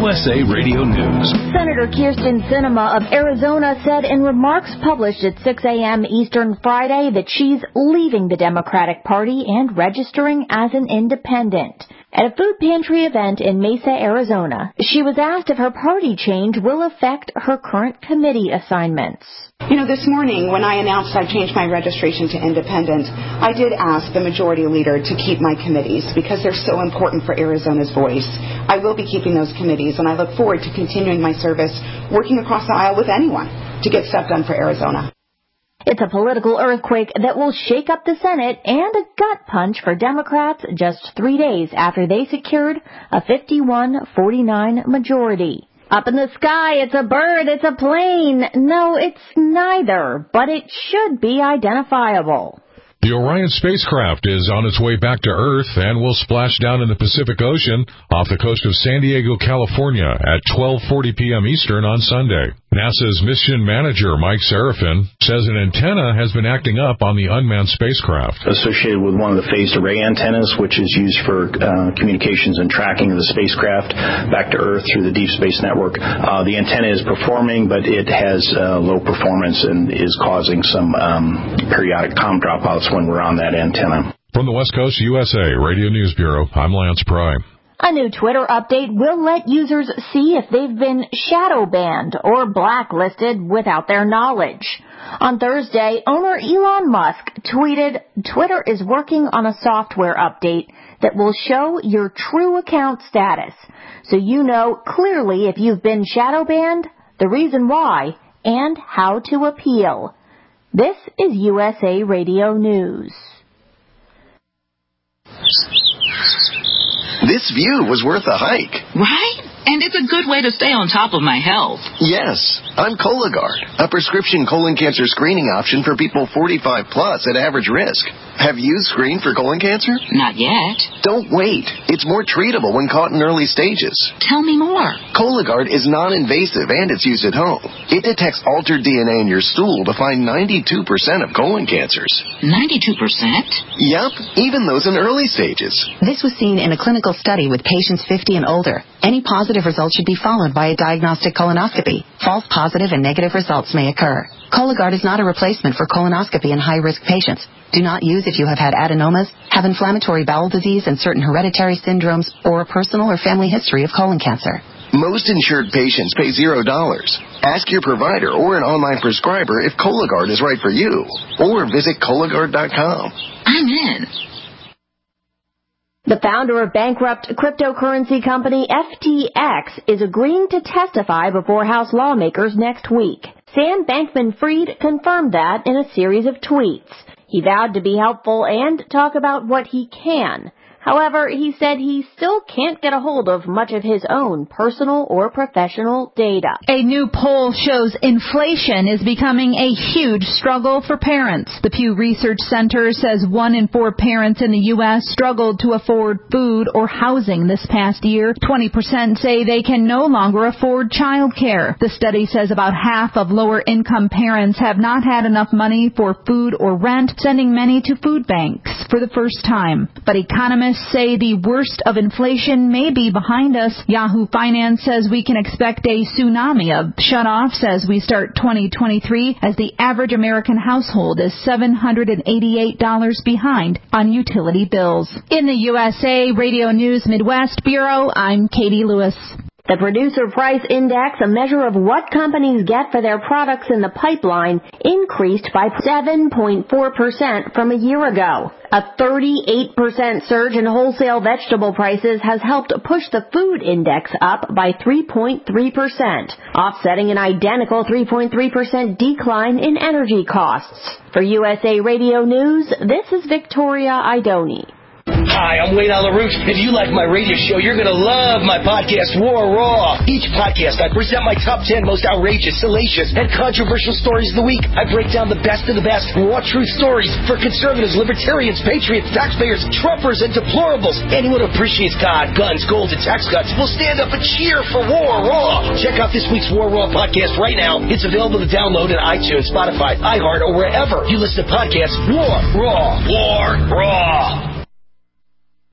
USA Radio News. Senator Kyrsten Sinema of Arizona said in remarks published at 6 a.m. Eastern Friday that she's leaving the Democratic Party and registering as an independent. At a food pantry event in Mesa, Arizona, she was asked if her party change will affect her current committee assignments. This morning when I announced I changed my registration to independent, I did ask the majority leader to keep my committees because they're so important for Arizona's voice. I will be keeping those committees, and I look forward to continuing my service working across the aisle with anyone to get stuff done for Arizona. It's a political earthquake that will shake up the Senate and a gut punch for Democrats just 3 days after they secured a 51-49 majority. Up in the sky, it's a bird, it's a plane. No, it's neither, but it should be identifiable. The Orion spacecraft is on its way back to Earth and will splash down in the Pacific Ocean off the coast of San Diego, California at 12:40 p.m. Eastern on Sunday. NASA's mission manager, Mike Serafin, says an antenna has been acting up on the unmanned spacecraft. Associated with one of the phased array antennas, which is used for communications and tracking of the spacecraft back to Earth through the Deep Space Network. The antenna is performing, but it has low performance and is causing some periodic comm dropouts when we're on that antenna. From the West Coast USA Radio News Bureau, I'm Lance Pry. A new Twitter update will let users see if they've been shadow banned or blacklisted without their knowledge. On Thursday, owner Elon Musk tweeted, "Twitter is working on a software update that will show your true account status, so you know clearly if you've been shadow banned, the reason why, and how to appeal." This is USA Radio News. This view was worth a hike. Right? And it's a good way to stay on top of my health. Yes, I'm Cologuard, a prescription colon cancer screening option for people 45 plus at average risk. Have you screened for colon cancer? Not yet. Don't wait. It's more treatable when caught in early stages. Tell me more. Cologuard is non-invasive and it's used at home. It detects altered DNA in your stool to find 92% of colon cancers. 92%? Yup, even those in early stages. This was seen in a clinical study with patients 50 and older. Any positive results should be followed by a diagnostic colonoscopy. False positive and negative results may occur. Cologuard is not a replacement for colonoscopy in high-risk patients. Do not use if you have had adenomas, have inflammatory bowel disease and certain hereditary syndromes, or a personal or family history of colon cancer. Most insured patients pay $0. Ask your provider or an online prescriber if Cologuard is right for you, or visit Cologuard.com. I'm in. The founder of bankrupt cryptocurrency company FTX is agreeing to testify before House lawmakers next week. Sam Bankman-Fried confirmed that in a series of tweets. He vowed to be helpful and talk about what he can. However, he said he still can't get a hold of much of his own personal or professional data. A new poll shows inflation is becoming a huge struggle for parents. The Pew Research Center says 1 in 4 parents in the U.S. struggled to afford food or housing this past year. 20% say they can no longer afford child care. The study says about half of lower-income parents have not had enough money for food or rent, sending many to food banks for the first time. But economists say the worst of inflation may be behind us. Yahoo Finance says we can expect a tsunami of shutoffs as we start 2023, as the average American household is $788 behind on utility bills. In the USA Radio News Midwest Bureau, I'm Katie Lewis. The Producer Price Index, a measure of what companies get for their products in the pipeline, increased by 7.4% from a year ago. A 38% surge in wholesale vegetable prices has helped push the food index up by 3.3%, offsetting an identical 3.3% decline in energy costs. For USA Radio News, this is Victoria Idoni. Hi, I'm Wade LaRouche. If you like my radio show, you're going to love my podcast, War Raw. Each podcast, I present my top 10 most outrageous, salacious, and controversial stories of the week. I break down the best of the best raw truth stories for conservatives, libertarians, patriots, taxpayers, Trumpers, and deplorables. Anyone who appreciates God, guns, gold, and tax cuts will stand up and cheer for War Raw. Check out this week's War Raw podcast right now. It's available to download on iTunes, Spotify, iHeart, or wherever you listen to podcasts. War Raw. War Raw.